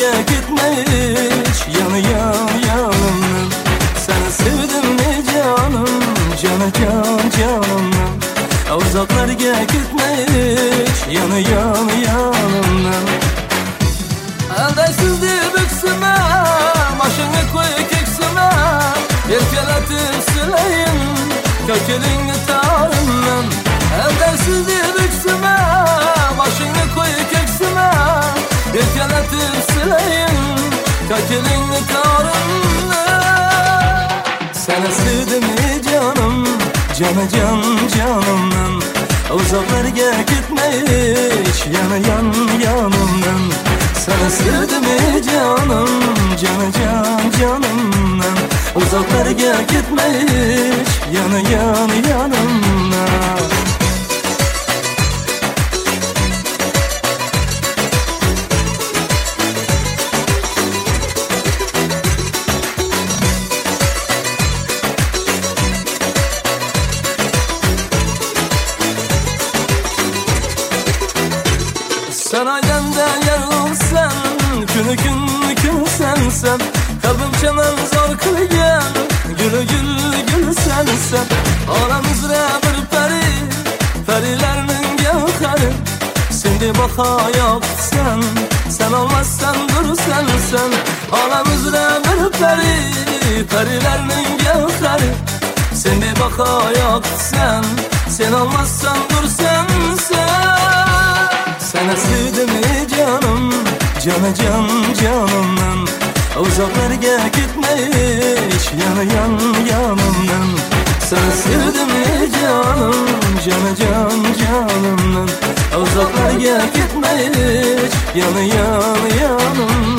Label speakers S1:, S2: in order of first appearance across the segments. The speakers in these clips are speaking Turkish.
S1: gitmiş yanı yanımdan. Seni sevdim ne canım, canı canımdan. Uzaklarga gitmiş yanı yanımdan. Aldaysiz deb öksüme, başını koy keksime, erkeletip sileyin kökelingni tarımdan. Aldaysiz deb öksüme, başını koy keksime, erkeletip sileyin kökelingni tarımdan. Seni sevdim canım, canı canımdan. Uzaklarga gitmiş yanı yanımdan. Seni sevdim canım, canı canımdan. Uzaklarga gitmiş yanı yanımdan. Sen aydanda yarılsan, günü gün sensen. Kalbim çemen zor kılgan, gül sensen. Aramızda bir peri, perilerinin gevheri. Şimdi baka yoksan, sen olmazsan dur sen. Aramızda bir peri, perilerinin gevheri. Şimdi baka yoksan, sen olmazsan dur sen. Seni sevdim canım, canı canımdan. Uzaklarga gitmiş yanı yanımdan. Seni sevdim canım, canı canımdan. Uzaklarga gitmiş yanı yanımdan.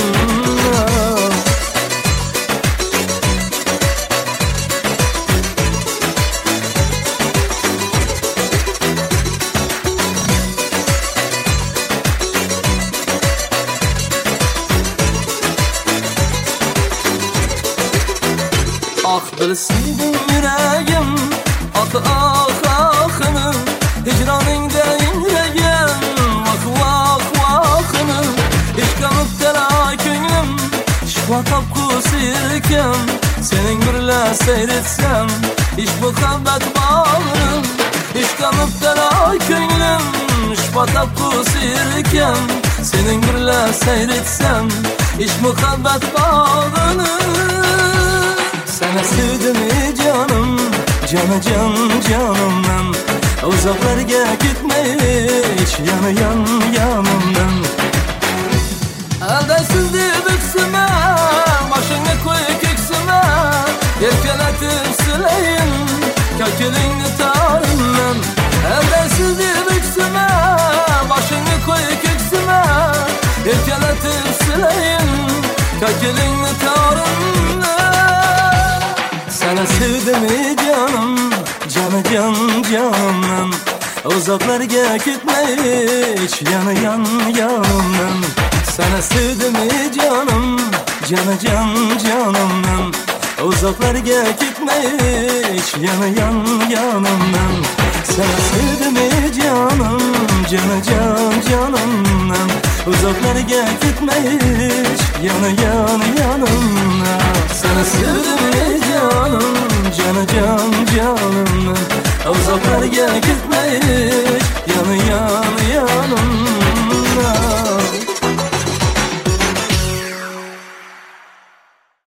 S1: Ah bilseydim yüreğim, ahını. Hicraningda ingragim, vahını. İşqa müptela ko'nglim, shifo topqusi sening birla seyretsem, ish muhabbat bağrım. İşqa müptela ko'nglim, shifo topqusi sening birla seyretsem, ish muhabbat bağrım. Seni sevdim canım, canı canımdan. Uzaklarga gitmiş yanı yanımdan. Aldaysiz deb öksüme, başını koy keksime, erkeletip sileyin kökelingni tarımdan. Aldaysiz deb öksüme, başını koy keksime, erkeletip sileyin kökelingni tarımdan. Seni sevdim canım, canı canımdan. Uzaklarga gitmiş yanı yanımdan. Seni sevdim canım, canı canımdan. Uzaklarga gitmiş yanı yanımdan. Seni sevdim canım, canı canımdan. Uzaklarga gitmiş yanı yanımdan. Seni sevdim canım, canı canımdan. Uzaklarga gitmiş